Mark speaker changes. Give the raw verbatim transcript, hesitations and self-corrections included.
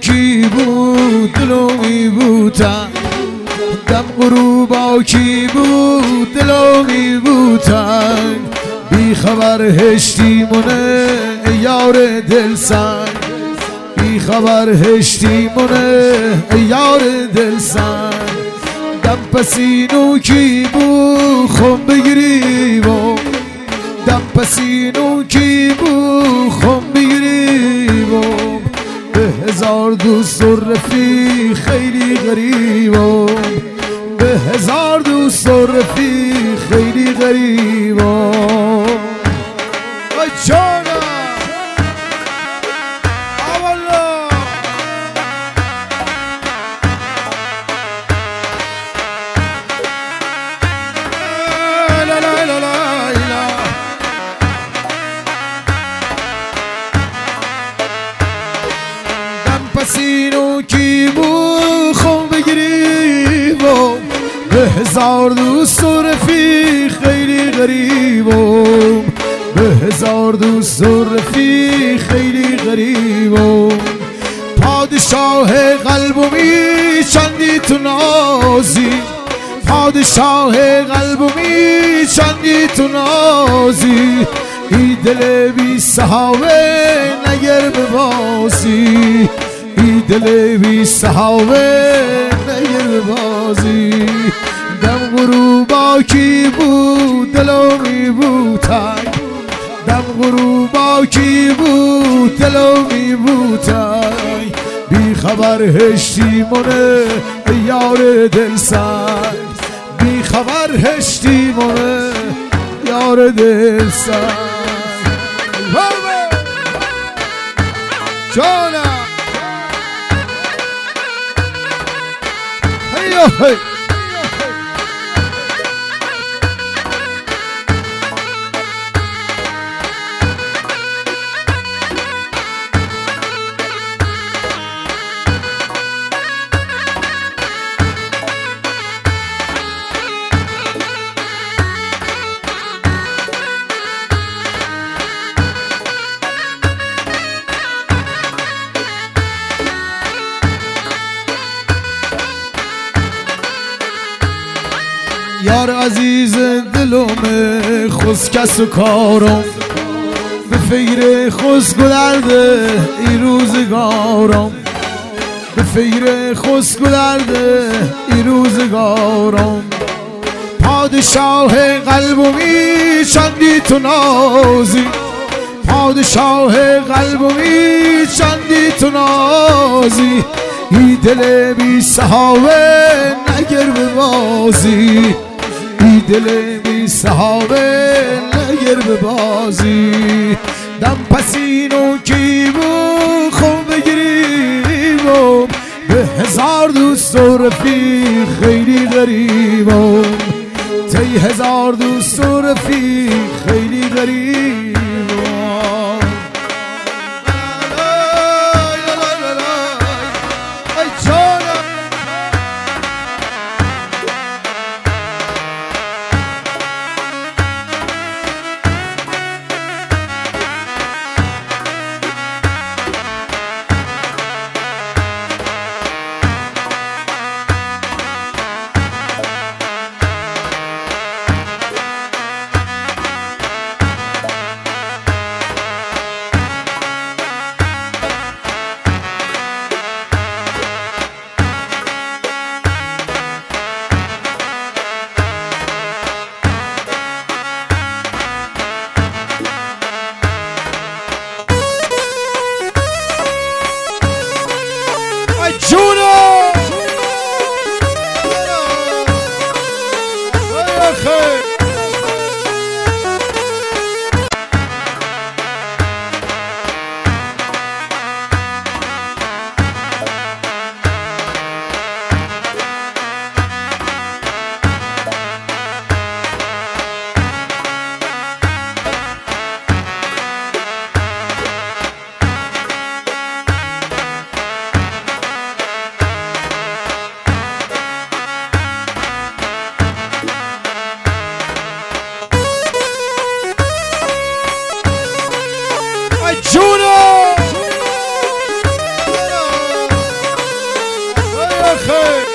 Speaker 1: کی بود دلو میبوتن، دم غروبا کی بود دلو میبوتن، بی خبر هشتیمونه یار دل سنگ، بی خبر هشتیمونه یار دل سنگ. دم پسینو کی بود خم بگیریمو، دم پسینو کی بود خم بگیریمو، به هزار دوست و رفیق خیلی غریبم، به هزار دوست و رفیق خیلی غریبم. ای جانم اولا لا لا لا لا لا دم پسینو کی بود خون بگیریمم، به هزار دوست و رفیق خیلی غریبم، به هزار دوست و رفیق خیلی غریبم. پادشاه قلبمی چندی تو نازی، پادشاه قلبمی چندی تو نازی، ای دل بی صحابه نگر ببازی، ای دل بی صحابه نگر ببازی. دم غروبا کی بود دلو میبوتن، دم غروبا کی بود دلو میبوتن، بی خبر هشتیمونه یار دل سنگ، بی خبر هشتیمونه یار دل سنگ. جانم هیا هی یار عزیز دلم خسکس و کارم، به فکر خسک و درد ای روزگارم، به فکر خسک و درد ای روزگارم. پادشاه قلبمی چندی تو نازی، پادشاه قلبمی چندی تو نازی، ای دل بی صحابه نگر ببازی، ای دل بی صحابه نگر ببازی. دم پسینو کی بود خون بگیریمم، به هزار دوست و رفیق خیلی غریبم، تی هزار دوست و رفیق خیلی غریبم. خیر